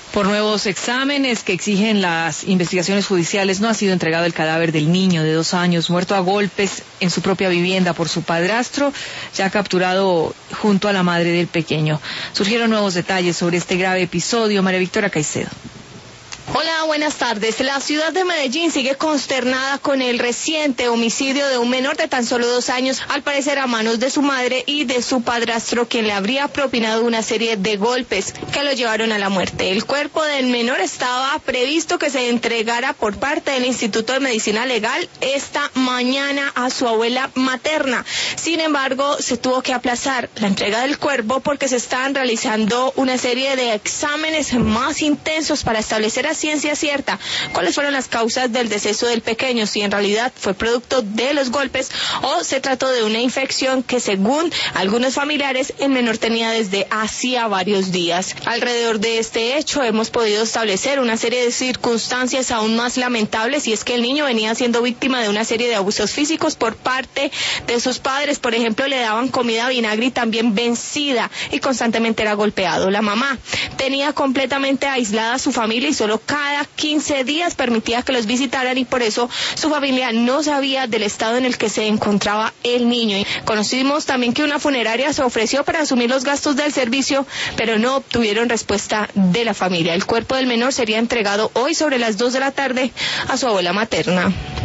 Por nuevos exámenes que exigen las investigaciones judiciales, no ha sido entregado el cadáver del niño de 2 años, muerto a golpes en su propia vivienda por su padrastro, ya capturado junto a la madre del pequeño. Surgieron nuevos detalles sobre este grave episodio. María Victoria Caicedo. Hola, buenas tardes. La ciudad de Medellín sigue consternada con el reciente homicidio de un menor de tan solo 2 años, al parecer a manos de su madre y de su padrastro, quien le habría propinado una serie de golpes que lo llevaron a la muerte. El cuerpo del menor estaba previsto que se entregara por parte del Instituto de Medicina Legal esta mañana a su abuela materna. Sin embargo, se tuvo que aplazar la entrega del cuerpo porque se están realizando una serie de exámenes más intensos para establecer a ciencia cierta cuáles fueron las causas del deceso del pequeño, si en realidad fue producto de los golpes o se trató de una infección que, según algunos familiares, el menor tenía desde hacía varios días. Alrededor de este hecho hemos podido establecer una serie de circunstancias aún más lamentables, y es que el niño venía siendo víctima de una serie de abusos físicos por parte de sus padres. Por ejemplo, le daban comida a vinagre y también vencida, y constantemente era golpeado. La mamá tenía completamente aislada a su familia y solo cada 15 días permitía que los visitaran, y por eso su familia no sabía del estado en el que se encontraba el niño. Conocimos también que una funeraria se ofreció para asumir los gastos del servicio, pero no obtuvieron respuesta de la familia. El cuerpo del menor sería entregado hoy sobre las 2 de la tarde a su abuela materna.